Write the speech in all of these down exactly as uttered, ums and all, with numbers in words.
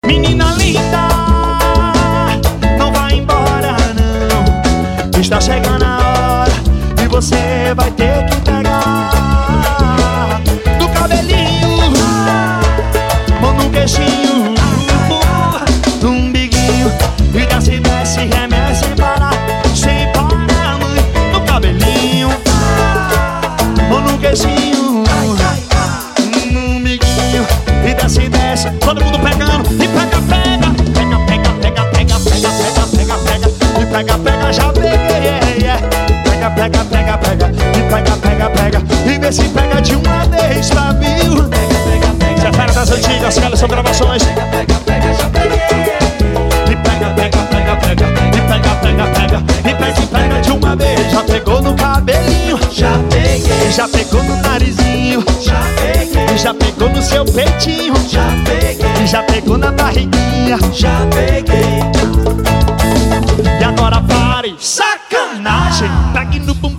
Menina linda, não vai embora não. Está chegando a hora e você vai ter que pegar do cabelinho, mão no queixinho, no umbiguinho, e desce, desce, remece sem parar, sem parar, mãe. No cabelinho, mão no queixinho, no umbiguinho, e desce, desce, todo mundo pegando. E pega, pega, pega, pega, pega, pega, pega, pega, pega, pega, e pega, pega, já peguei, yeah, yeah. Pega, pega, pega, pega, e pega, pega, pega, e vê se pega de uma vez, tá viu? Pega, pega, pega, já pega das antigas, aquelas são gravações. Pega, pega, pega, já peguei. E pega, pega, pega, pega, e pega, pega, pega, e pega, pega de uma vez. Já pegou no cabelinho, já peguei. Já pegou no narizinho, já peguei. Já pegou no seu peitinho, já peguei. Já pegou na barriguinha, já peguei. E agora pare, sacanagem, pegue no bumbum.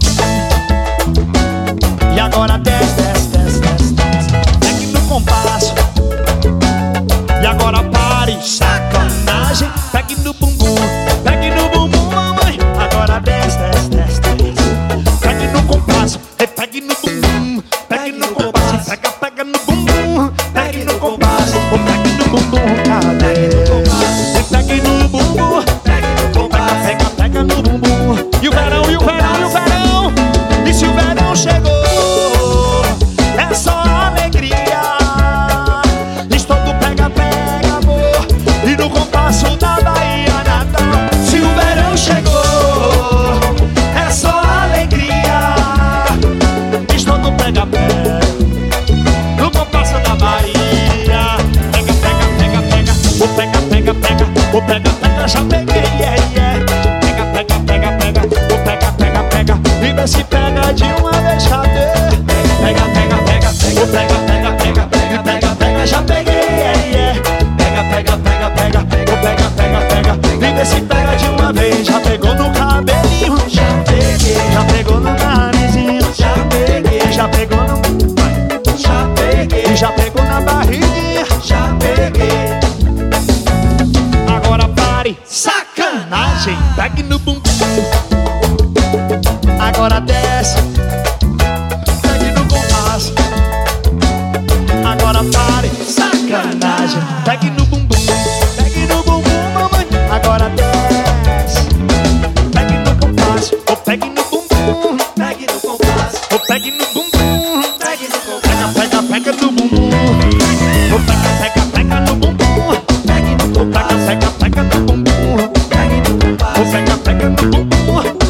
E agora desce, desce, desce, desce, desce, pegue no compasso. E agora pare, sacanagem, pegue no bumbum, pegue no bumbum, mamãe. Agora desce, desce, desce, desce, pegue no compasso, e pegue no bumbum, pegue no compasso, pega, pega no bumbum, pegue no compasso, ou pegue no bumbum, cadê? E pegue no bumbum, pegue no compasso, pega, pega no bumbum. E o verão, e o verão, e o verão, e se o verão chegou, é só alegria. Estou do pega, pega, amor, e no compasso da Bahia Natal. Se o verão chegou, é só alegria. Estou do pega, pega, no compasso da Bahia. Pega, pega, pega, pega, o pega, pega, pega, o pega, pega, já peguei, yeah, yeah. Pega, pega, pega, pega, o pega, pega, pega, e vê se pega de uma vez, cadê? Pega, pega, pega, pega, o pega, pega, pega, e pega, pega, já peguei, yeah, yeah. Pega, pega, pega, pega, o pega, pega, pega, e vê se pega de uma vez. Já pegou no cabelinho, já peguei. Já pegou no narizinho, já peguei. Já pegou no, já peguei. Já pegou na barriguinha, já peguei. Agora pare, sacanagem, pegue no bumbum. Agora desce, pegue no compasso. Agora pare, sacanagem, pegue no bumbum, pegue no bumbum, mamãe. Agora desce, pegue no compasso, ou pegue no bumbum, pegue no compasso, ou pegue no bumbum, pegue no compasso. Pega, pega, pega no bumbum, ou pega, pega, pega no bumbum, pegue no compasso. Pega, pega, pega no bumbum, pegue no compasso, ou pega, pega no bumbum.